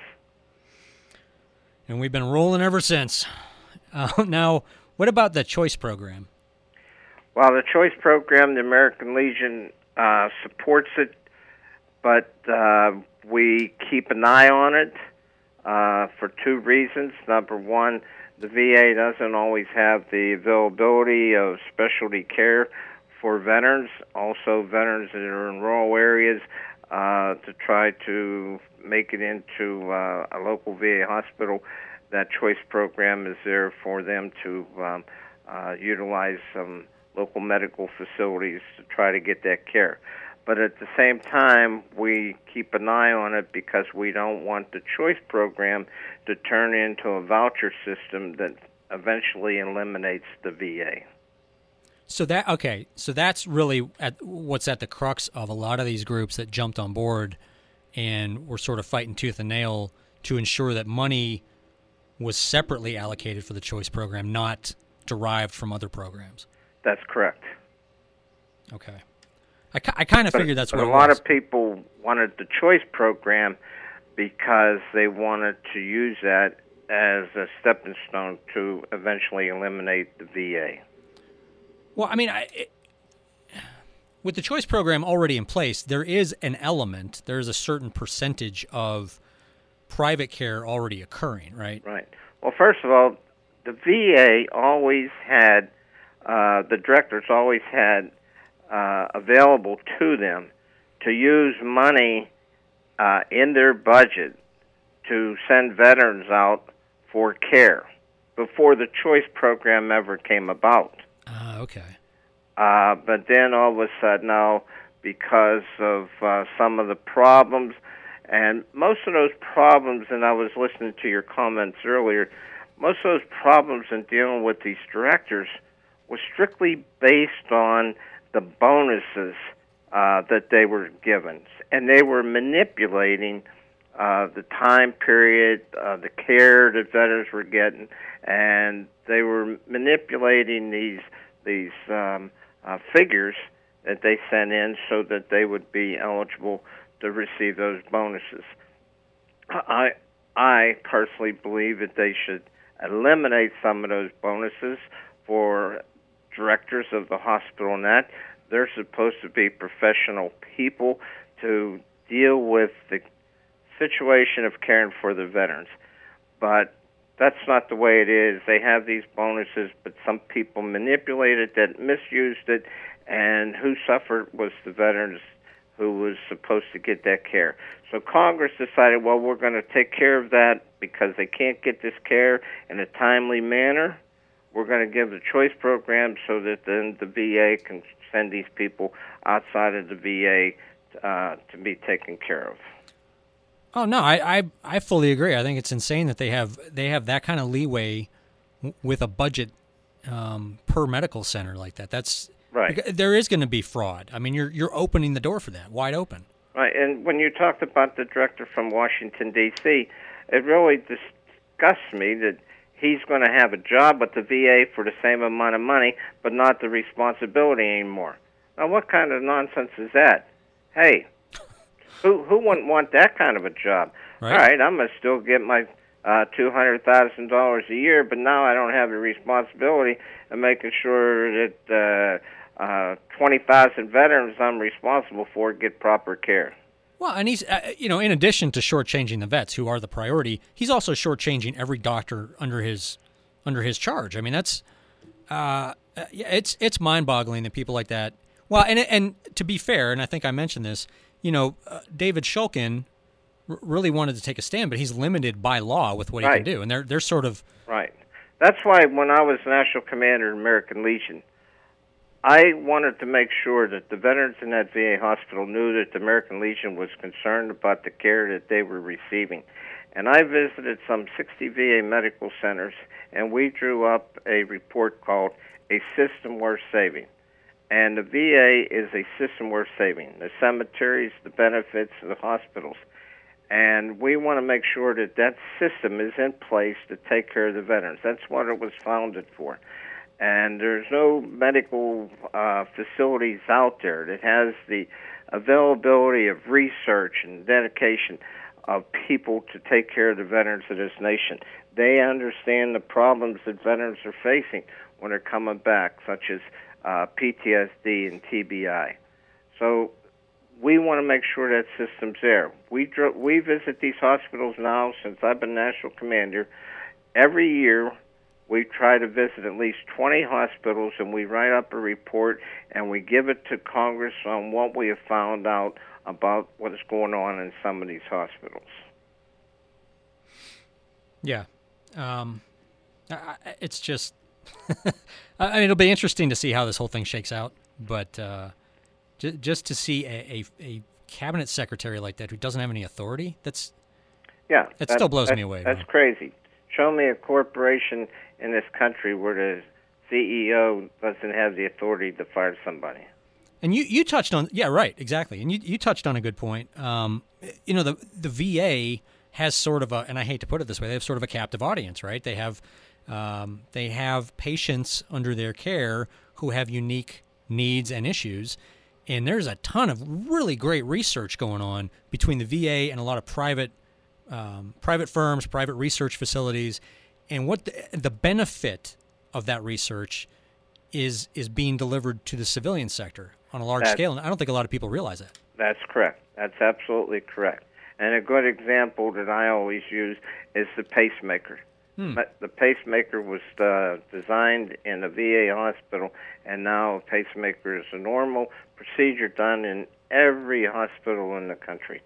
And we've been rolling ever since. Uh, now, what about the Choice Program? Well, the Choice Program, the American Legion uh, supports it, but uh, we keep an eye on it uh, for two reasons. Number one, the V A doesn't always have the availability of specialty care for veterans. Also, veterans that are in rural areas uh, to try to make it into uh, a local V A hospital. That Choice Program is there for them to um, uh, utilize some local medical facilities to try to get that care. But at the same time, we keep an eye on it because we don't want the Choice Program to turn into a voucher system that eventually eliminates the V A. So that okay, so that's really at what's at the crux of a lot of these groups that jumped on board and were sort of fighting tooth and nail to ensure that money was separately allocated for the Choice Program, not derived from other programs. That's correct. Okay. I, I kind of But, figured that's but what a it lot was. of people wanted the Choice Program because they wanted to use that as a stepping stone to eventually eliminate the V A. Well, I mean, I, it, with the Choice Program already in place, there is an element, there's a certain percentage of private care already occurring, right? Right. Well, first of all, the V A always had, uh, the directors always had uh, available to them to use money uh, in their budget to send veterans out for care before the choice program ever came about. Uh, okay. Uh, but then all of a sudden now, because of uh, some of the problems, and most of those problems, and I was listening to your comments earlier, most of those problems in dealing with these directors was strictly based on the bonuses uh, that they were given. And they were manipulating uh, the time period, uh, the care that veterans were getting, and they were manipulating these these um, uh, figures that they sent in so that they would be eligible to receive those bonuses. I I personally believe that they should eliminate some of those bonuses for directors of the hospital net. They're supposed to be professional people to deal with the situation of caring for the veterans. But that's not the way it is. They have these bonuses, but some people manipulated it, misused it, and who suffered was the veterans who was supposed to get that care. So Congress decided, well, we're going to take care of that because they can't get this care in a timely manner. We're going to give the choice program so that then the V A can send these people outside of the V A uh, to be taken care of. Oh no, I, I I fully agree. I think it's insane that they have they have that kind of leeway w- with a budget um, per medical center like that. That's right. There is going to be fraud. I mean, you're you're opening the door for that, wide open. Right, and when you talked about the director from Washington, D C, it really disgusts me that he's going to have a job with the V A for the same amount of money, but not the responsibility anymore. Now, what kind of nonsense is that? Hey, who who wouldn't want that kind of a job? Right. All right, I'm going to still get my uh, two hundred thousand dollars a year, but now I don't have the responsibility of making sure that uh, uh, twenty thousand veterans I'm responsible for get proper care. Well, and he's, uh, you know, in addition to shortchanging the vets, who are the priority, he's also shortchanging every doctor under his under his charge. I mean, that's uh, it's it's mind-boggling that people like that. Well, and and to be fair, and I think I mentioned this, you know, uh, David Shulkin r- really wanted to take a stand, but he's limited by law with what Right. he can do, and they're they're sort of Right. That's why when I was National Commander in American Legion, I wanted to make sure that the veterans in that V A hospital knew that the American Legion was concerned about the care that they were receiving. And I visited some sixty V A medical centers, and we drew up a report called A System Worth Saving. And the V A is a system worth saving. The cemeteries, the benefits, the hospitals. And we want to make sure that that system is in place to take care of the veterans. That's what it was founded for. And there's no medical uh, facilities out there that has the availability of research and dedication of people to take care of the veterans of this nation. They understand the problems that veterans are facing when they're coming back, such as uh, P T S D and T B I. So we want to make sure that system's there. We dr- we visit these hospitals now since I've been National Commander. Every year we try to visit at least twenty hospitals, and we write up a report, and we give it to Congress on what we have found out about what is going on in some of these hospitals. yeah. Um, I, I- it's just I mean, it'll be interesting to see how this whole thing shakes out, but uh, j- just to see a, a a cabinet secretary like that who doesn't have any authority, that's Yeah, It that- still blows that- me away, That's man. crazy. Show me a corporation in this country where the C E O doesn't have the authority to fire somebody. And you, you touched on yeah right exactly, and you you touched on a good point. Um, you know the the V A has sort of a, and I hate to put it this way, they have sort of a captive audience, right? They have um, they have patients under their care who have unique needs and issues, and there's a ton of really great research going on between the V A and a lot of private um, private firms, private research facilities, and what the, the benefit of that research is is being delivered to the civilian sector on a large That- scale, and I don't think a lot of people realize that. That's correct. That's absolutely correct. And a good example that I always use is the pacemaker. Hmm. But the pacemaker was uh, designed in a V A hospital, and now a pacemaker is a normal procedure done in every hospital in the country.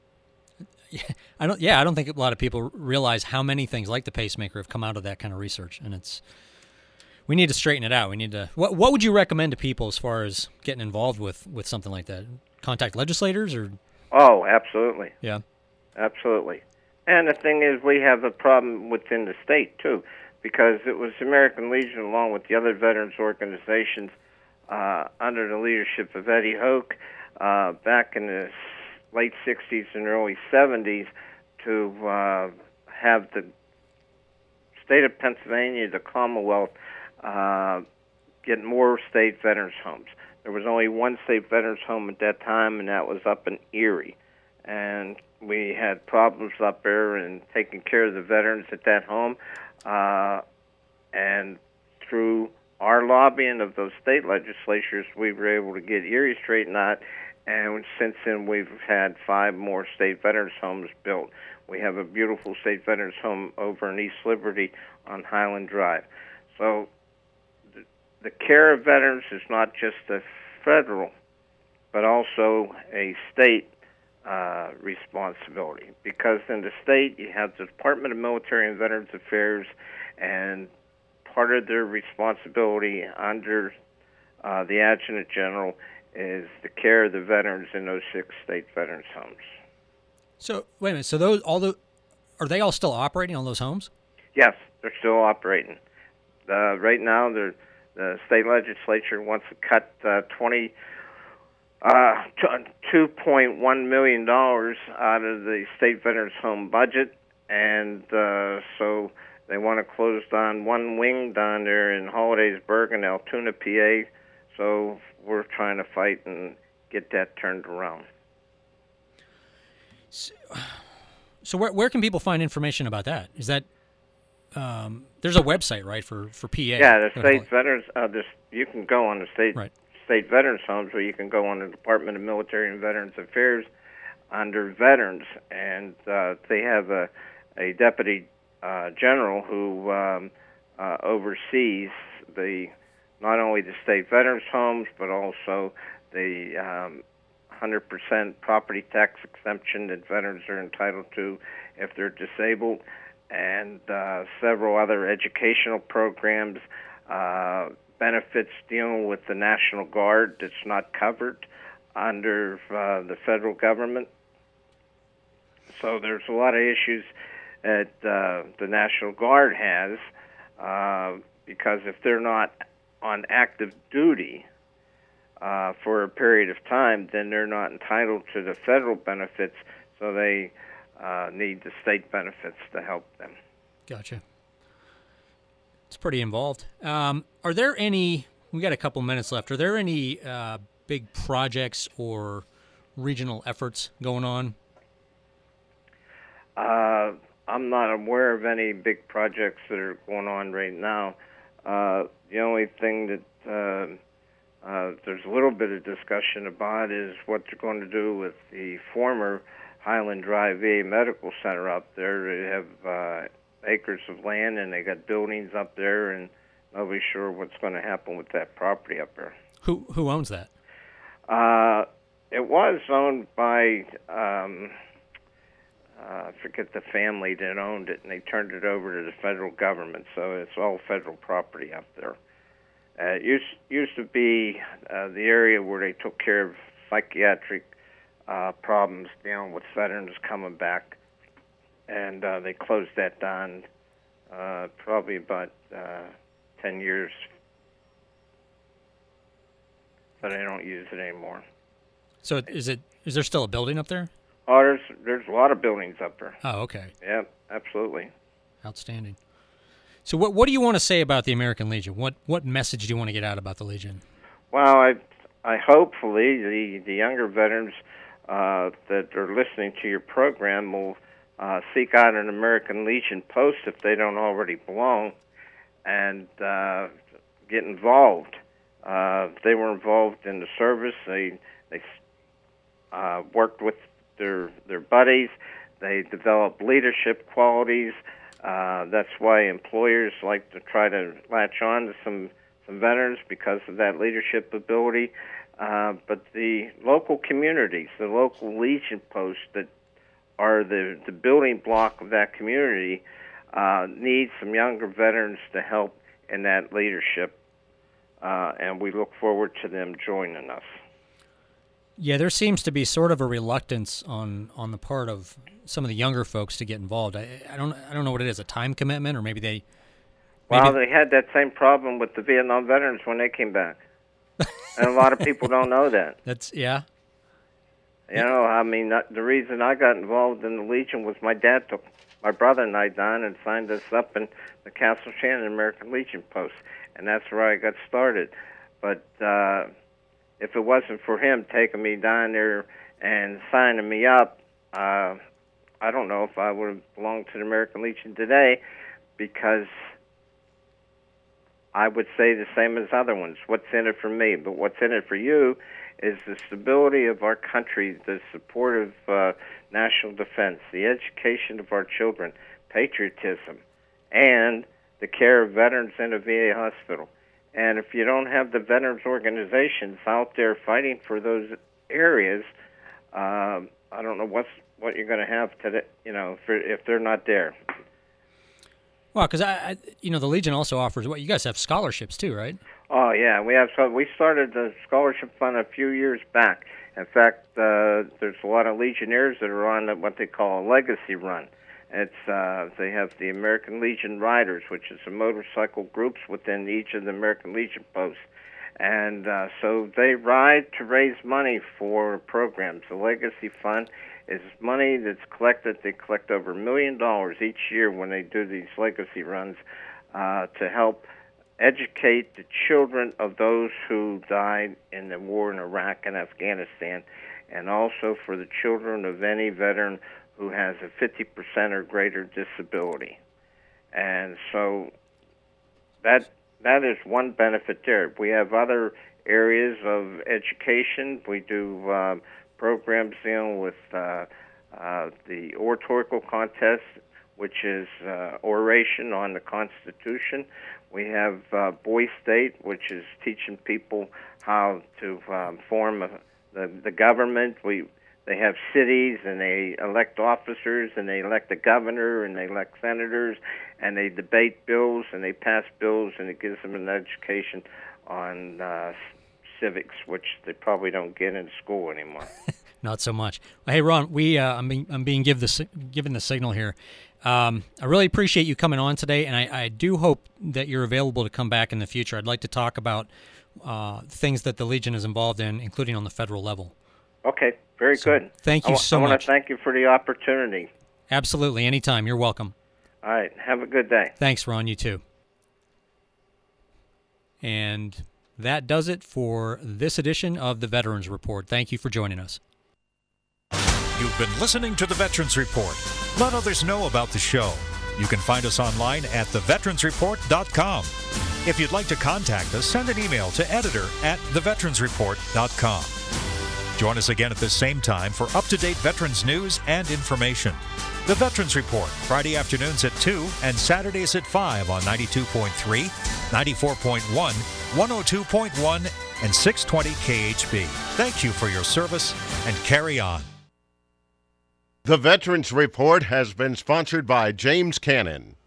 I don't. Yeah, I don't think a lot of people realize how many things like the pacemaker have come out of that kind of research, and it's. We need to straighten it out. We need to. What What would you recommend to people as far as getting involved with, with something like that? Contact legislators, or Oh, absolutely, yeah, absolutely. And the thing is, we have a problem within the state too, because it was American Legion, along with the other veterans organizations, uh, under the leadership of Eddie Hoke, uh, back in the late sixties and early seventies, to uh, have the state of Pennsylvania, the Commonwealth, uh, get more state veterans homes. There was only one state veterans home at that time, and that was up in Erie. And we had problems up there in taking care of the veterans at that home. Uh, and through our lobbying of those state legislatures, we were able to get Erie straightened out. And since then, we've had five more state veterans homes built. We have a beautiful state veterans home over in East Liberty on Highland Drive. So the, the care of veterans is not just a federal, but also a state uh, responsibility. Because in the state, you have the Department of Military and Veterans Affairs, and part of their responsibility under uh, the Adjutant General is the care of the veterans in those six state veterans homes. So wait a minute. So those all the are they all still operating on those homes? Yes, they're still operating. Uh, right now, the state legislature wants to cut uh, twenty, uh, two point one million dollars out of the state veterans home budget, and uh, so they want to close down one wing down there in Hollidaysburg and Altoona, P A. So we're trying to fight and get that turned around. So, so where where can people find information about that? Is that um, there's a website, right, for, for P A? Yeah, the state veterans. Uh, this you can go on the state right. state veterans homes, or you can go on the Department of Military and Veterans Affairs under veterans, and uh, they have a a deputy uh, general who um, uh, oversees the not only the state veterans homes, but also the um, one hundred percent property tax exemption that veterans are entitled to if they're disabled, and uh, several other educational programs, uh, benefits dealing with the National Guard that's not covered under uh, the federal government. So there's a lot of issues that uh, the National Guard has, uh, because if they're not on active duty uh, for a period of time, then they're not entitled to the federal benefits, so they uh, need the state benefits to help them. Gotcha. It's pretty involved. Um, are there any, we got a couple minutes left, are there any uh, big projects or regional efforts going on? Uh, I'm not aware of any big projects that are going on right now. Uh, the only thing that uh, uh, there's a little bit of discussion about is what they're going to do with the former Highland Drive V A Medical Center up there. They have uh, acres of land, and they got buildings up there, and nobody's sure what's going to happen with that property up there. Who who owns that? Uh, it was owned by, um, uh, I forget the family that owned it, and they turned it over to the federal government, so it's all federal property up there. Uh, it used, used to be uh, the area where they took care of psychiatric uh, problems dealing with veterans coming back, and uh, they closed that down uh, probably about uh, ten years, but I don't use it anymore. So is it is there still a building up there? Oh, there's there's a lot of buildings up there. Oh, okay. Yeah, absolutely. Outstanding. So what what do you want to say about the American Legion? What what message do you want to get out about the Legion? Well, I I hopefully the the younger veterans uh, that are listening to your program will uh, seek out an American Legion post if they don't already belong, and uh, get involved. Uh, they were involved in the service. They they uh, worked with their their buddies. They developed leadership qualities. Uh, that's why employers like to try to latch on to some, some veterans because of that leadership ability. Uh, but the local communities, the local Legion posts that are the, the building block of that community, uh, need some younger veterans to help in that leadership. Uh, and we look forward to them joining us. Yeah, there seems to be sort of a reluctance on, on the part of some of the younger folks to get involved. I, I don't I don't know what it is, a time commitment, or maybe they... Maybe well, they had that same problem with the Vietnam veterans when they came back. And a lot of people don't know that. That's, yeah. You know, I mean, the reason I got involved in the Legion was my dad took my brother and I down and signed us up in the Castle Shannon American Legion post. And that's where I got started. But uh, if it wasn't for him taking me down there and signing me up, uh, I don't know if I would have belonged to the American Legion today, because I would say the same as other ones. What's in it for me? But what's in it for you is the stability of our country, the support of uh, national defense, the education of our children, patriotism, and the care of veterans in a V A hospital. And if you don't have the veterans organizations out there fighting for those areas, uh, I don't know what's what you're going to have today. You know, if, if they're not there. Well, because I, I, you know, the Legion also offers. What you guys have scholarships too, right? Oh yeah, we have. So we started the scholarship fund a few years back. In fact, uh, there's a lot of Legionnaires that are on what they call a legacy run. It's uh, they have the American Legion Riders, which is the motorcycle groups within each of the American Legion posts, and uh, so they ride to raise money for programs. The Legacy Fund is money that's collected. They collect over a million dollars each year when they do these legacy runs uh, to help educate the children of those who died in the war in Iraq and Afghanistan, and also for the children of any veteran who has a fifty percent or greater disability. And so that that is one benefit there. We have other areas of education. We do uh, programs dealing with uh, uh, the oratorical contest, which is uh, oration on the Constitution. We have uh, Boy State, which is teaching people how to um, form a, the, the government. We They have cities, and they elect officers, and they elect a governor, and they elect senators, and they debate bills, and they pass bills, and it gives them an education on uh, civics, which they probably don't get in school anymore. Not so much. Well, hey, Ron, we uh, I'm being I'm being give the given the signal here. Um, I really appreciate you coming on today, and I, I do hope that you're available to come back in the future. I'd like to talk about uh, things that the Legion is involved in, including on the federal level. Okay, very so, good. Thank you I, so I much. I want to thank you for the opportunity. Absolutely, anytime. You're welcome. All right, have a good day. Thanks, Ron. You too. And that does it for this edition of the Veterans Report. Thank you for joining us. You've been listening to the Veterans Report. Let others know about the show. You can find us online at the veterans report dot com. If you'd like to contact us, send an email to editor at the veterans report dot com. Join us again at the same time for up-to-date veterans news and information. The Veterans Report, Friday afternoons at two and Saturdays at five on ninety-two point three, ninety-four point one, one oh two point one, and six twenty K H B. Thank you for your service, and carry on. The Veterans Report has been sponsored by James Cannon.